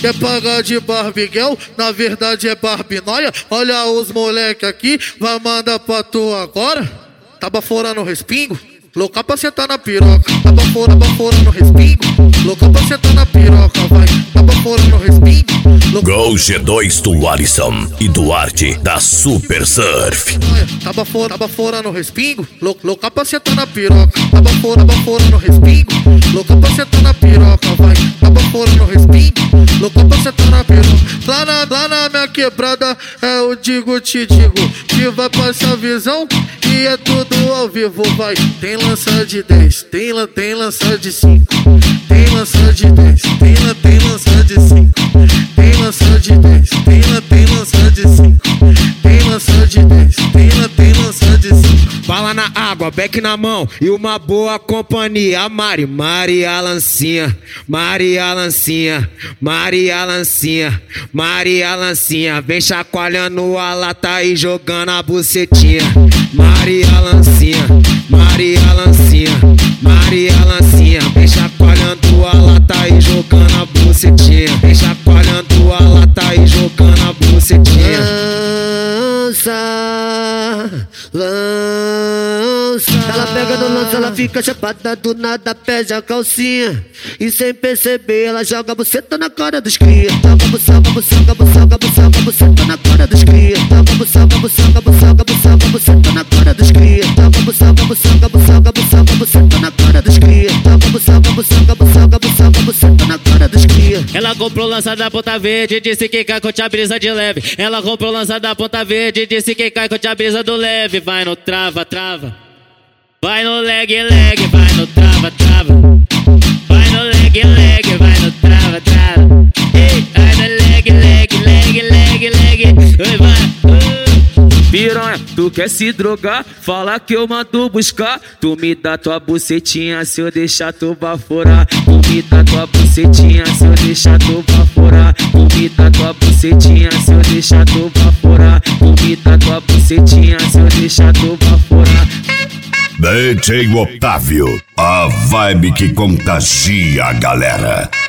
Quer pagar de Barbiguel, na verdade é Barbinóia. Olha os moleque aqui, vai mandar pra tu agora. Tá baforando o respingo, louca pra sentar na piroca. Tá baforando o respingo, louca pra sentar na piroca, vai. Tá baforando o respingo. Gol G2 do Alisson e Duarte da Super Surf. Tá baforando o respingo, louca pra sentar na piroca. Tá baforando o respingo, louca pra sentar na piroca, vai. Tá baforando o respingo, louca pra sentar na piroca. Lá na minha quebrada é o te digo, que vai passar visão e é tudo ao vivo, vai. Tem lança de 10, tem lança de 5, tem lança de 10, tem lança de 5, tem lança de 10, tem lança de 5, tem lança de 10, tem lança de 5. Bala na água, beck na mão e uma boa companhia. Maria Lancinha, Maria Lancinha, Maria Lancinha, Maria Lancinha. Vem chacoalhando a lata e jogando a bucetinha. Maria Lancinha, Maria Lancinha, Maria Lancinha. Vem chacoalhando a lata e jogando a bucetinha. Vem chacoalhando a lata e jogando a bucetinha. Lança. Ela pega no lance, ela fica chapada, do nada perde a calcinha. E sem perceber ela joga a buceta na cara dos cria. Joga a buceta na cara dos cria. Joga a buceta na cara dos cria. Joga a buceta na cara dos cria. Joga a buceta na cara dos cria. Ela comprou lança da ponta verde, disse que cai com a brisa de leve. Ela comprou lança da ponta verde, disse que cai com a brisa do leve. Vai no trava, trava. Vai no leg, leg, vai no trava, trava. Vai no leg, leg, vai no trava, trava. Ei, vai no leg, leg, leg, leg, leg. Oi, vai. Piranha, tu quer se drogar? Fala que eu mando buscar. Tu me dá tua bucetinha se eu deixar tu baforar. Tu me dá tua bucetinha se eu deixar tu baforar. Tu me dá tua bucetinha se eu deixar tu baforar. Tu me dá tua bucetinha se eu deixar tu baforar. DJ Otávio, a vibe que contagia a galera.